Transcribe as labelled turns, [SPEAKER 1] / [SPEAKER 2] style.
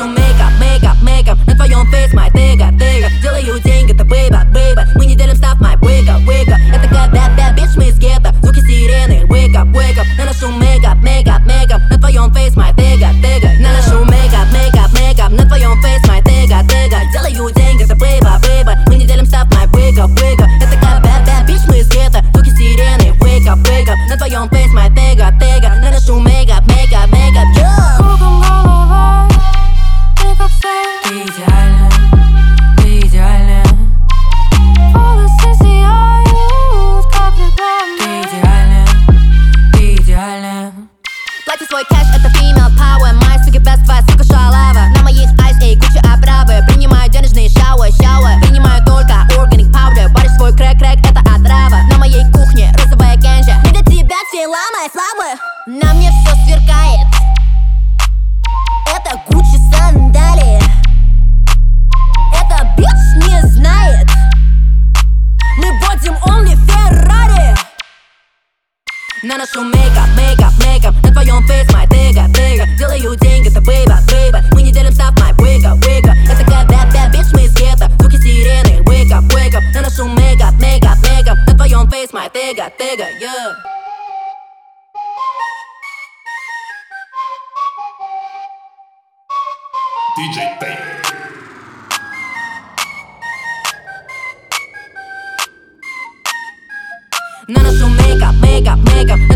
[SPEAKER 1] Наношу мейкап, мейкап, мейкап на твоем фейс, май тега, тега. Делаю деньги, это бейба, бейба. Мы не делим став, май wake up, wake up. Это как bad bitch, мы из гетто. Звуки сирены, wake up, wake up. Наношу мейкап, мейкап, мейкап на твоем фейс, май тега, тега. Наношу мейкап, мейкап, мейкап на твоем фейс, май тега, тега. Делаю деньги, это бейба, бейба. Мы не делим став, май wake up, wake up. Это как bad bitch, мы из гетто. Звуки сирены, wake up, wake up. На твоем фейс, май тега, тега. Наношу мейкап, мейкап, мейкап,
[SPEAKER 2] кругом голова, ты как свет.
[SPEAKER 1] Ты идеальна, ты идеальна.
[SPEAKER 2] Волосы сияют, как реклама.
[SPEAKER 1] Ты идеальна, ты идеальна.
[SPEAKER 3] Плати свой кэш, это female power. Мои суки best твоя сука шалава. На моих айс, эй, куча оправы. Принимаю денежные шауэ. Принимаю только organic powder. Баришь свой крэк, это отрава. На моей кухне розовая генжа. Не для тебя все ломай славы. На мне все сверкает. Это Gucci сандали. Это бич не знает. Мы бодим only Ferrari.
[SPEAKER 1] Наношу мейкап, мейкап, мейкап на твоем фейс, май тега, тега. Делаю деньги, это бейба, бейба. Мы не делим став, май wake up, wake up. Это как bad bitch, мы из гетто. Звуки сирены, wake up, wake up. Наношу мейкап, мейкап, мейкап на твоем фейс, май тега, тега, yeah.
[SPEAKER 4] DJ Tay.
[SPEAKER 1] Наношу мейкап, мейкап, мейкап